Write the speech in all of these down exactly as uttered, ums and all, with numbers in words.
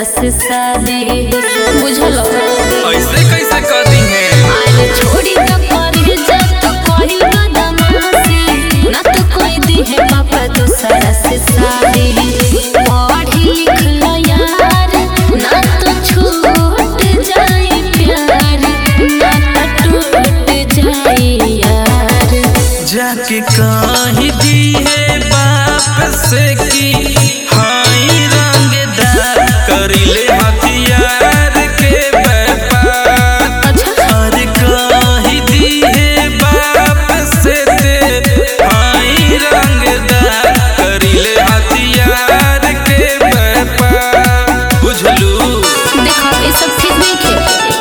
से शादी बुझल ऐसे कैसे कर दी है अरे छोड़ी तो कर जा तो कोई बदमाशी ना तो कोई दी है पापा दूसरा से शादी पढ़ी लिख लो यार ना तो छूट जाए प्यार ना तो टूट जाए यार जाके कहीं दी है बाप से की हाई रंगदार करीले हथियार के व्यापार। अरे कहीं दी है बाप से ते हाई रंगदार करीले हथियार के व्यापार। बुझलू देखो ये सब ठीक नहीं खे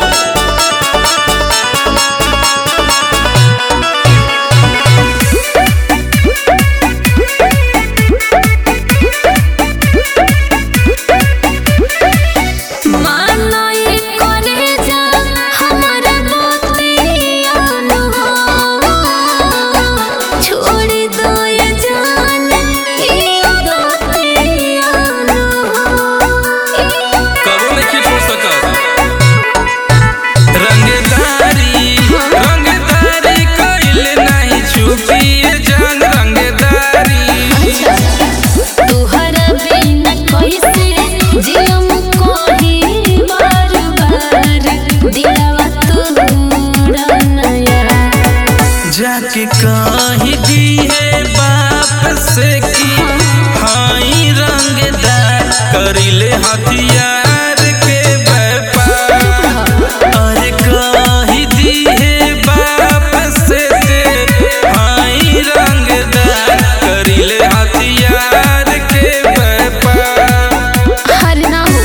जाके कहीं दी है बाप से की हाई रंगदार करीले हथियार के व्यापार। अरे कहीं दी है बाप से ते हाई रंगदार करीले हथियार के व्यापार। हर ना हो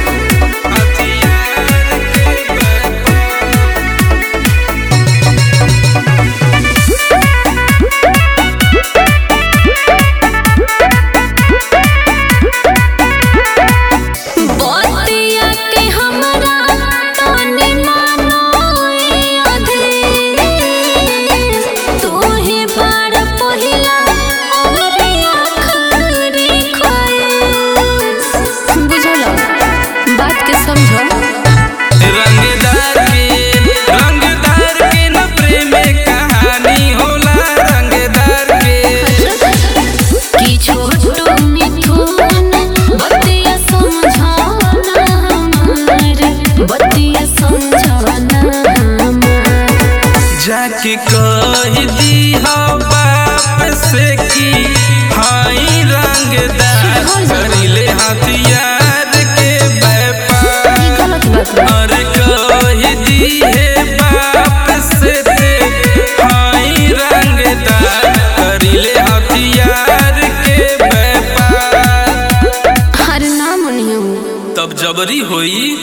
हथियार के रंगदार के रंगदार के न प्रेम कहानी होला रंगदार के कि छोटू मिथुन बतिया समझाना हमार बतिया समझाना हमार जाके कह दी हो बाप से की हाई रंगदार करीले हथियार के व्यापार। अरे कह दी है बाप से ते हाई रंगदार करीले हथियार के व्यापार। हर नाम नहीं तब जबरी होई।